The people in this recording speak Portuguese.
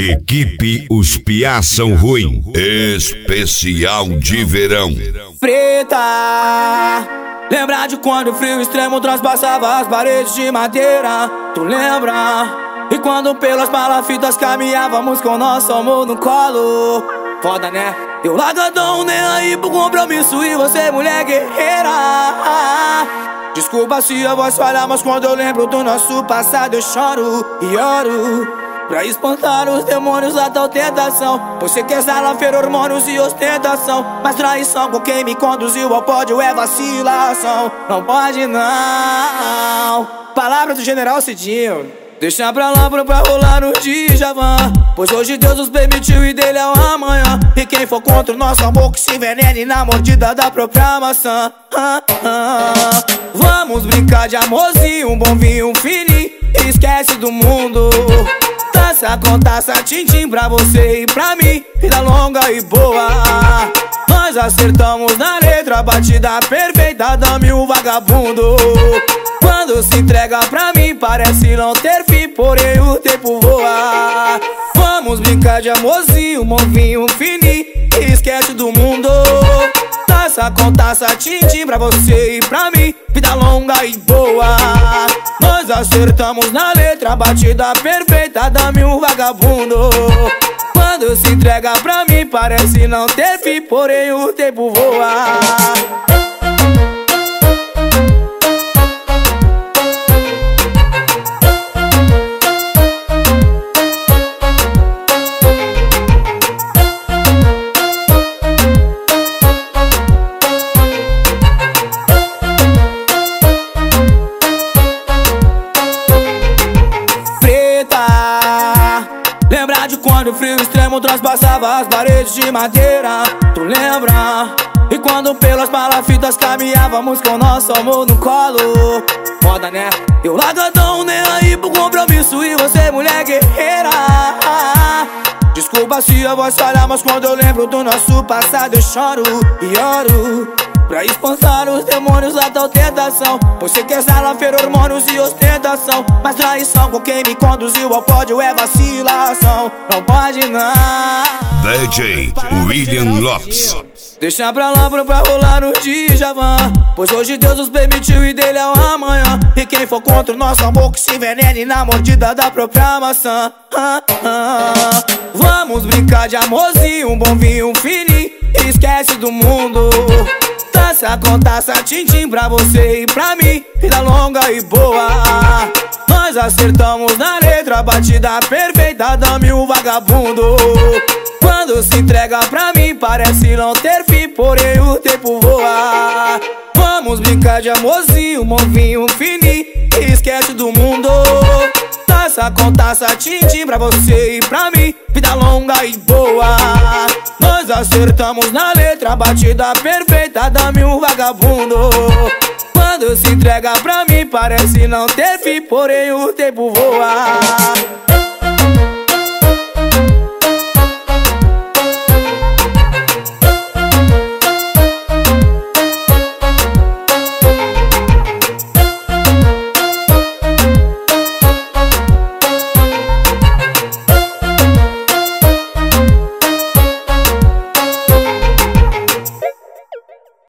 Equipe Os Piá São Ruim. Especial de verão. Preta, lembra de quando o frio extremo transpassava as paredes de madeira? Tu lembra? E quando pelas palafitas caminhávamos com nosso amor no colo? Foda, né? Eu largadão, nem aí pro compromisso, e você mulher guerreira. Desculpa se a voz falha, mas quando eu lembro do nosso passado eu choro e oro. Pra espantar os demônios da tal tentação. Você quer salafeiro, hormônios e ostentação, mas traição com quem me conduziu ao pódio é vacilação. Não pode não. Palavra do general Cidinho. Deixa pra lá pra rolar no Djavan, pois hoje Deus nos permitiu e dele é o amanhã. E quem for contra o nosso amor que se envenene na mordida da própria maçã. Vamos brincar de amorzinho, um bom vinho, um fininho, esquece do mundo. Taça com taça, tim-tim pra você e pra mim, vida longa e boa. Nós acertamos na letra, batida perfeita, dame o vagabundo. Quando se entrega pra mim parece não ter fim, porém o tempo voa. Vamos brincar de amorzinho, bom vinho, fininho, esquece do mundo. Taça com taça, tim-tim pra você e pra mim, vida longa e boa. Nós acertamos na letra, batida perfeita, dame um vagabundo. Quando se entrega pra mim parece não ter fim, porém o tempo voa. Lembra de quando o frio extremo transpassava as paredes de madeira? Tu lembra? E quando pelas palafitas caminhávamos com nosso amor no colo? Foda, né? Eu largadão, nem aí pro compromisso, e você mulher guerreira. Desculpa se a voz falha, mas quando eu lembro do nosso passado eu choro e oro. Pra espantar os demônios da tal tentação. Você quer salafeiro, hormônios e ostentação, mas traição com quem me conduziu ao pódio é vacilação. Não pode não. DJ William Lopes. Deixa pra lá pra rolar no Djavan, pois hoje Deus nos permitiu e dele é o amanhã. E quem for contra o nosso amor que se envenene na mordida da própria maçã. Vamos brincar de amorzinho, um bom vinho, um fininho, esquece do mundo. Taça com taça, tim-tim pra você e pra mim, vida longa e boa. Nós acertamos na letra, batida perfeita, dame o vagabundo. Quando se entrega pra mim parece não ter fim, porém o tempo voa. Vamos brincar de amorzinho, bom vinho, fininho, esquece do mundo. Taça com taça, tim-tim pra você e pra mim, vida longa e boa. Nós acertamos na letra, batida perfeita, dame um vagabundo. Quando se entrega pra mim parece não ter fim, porém o tempo voa.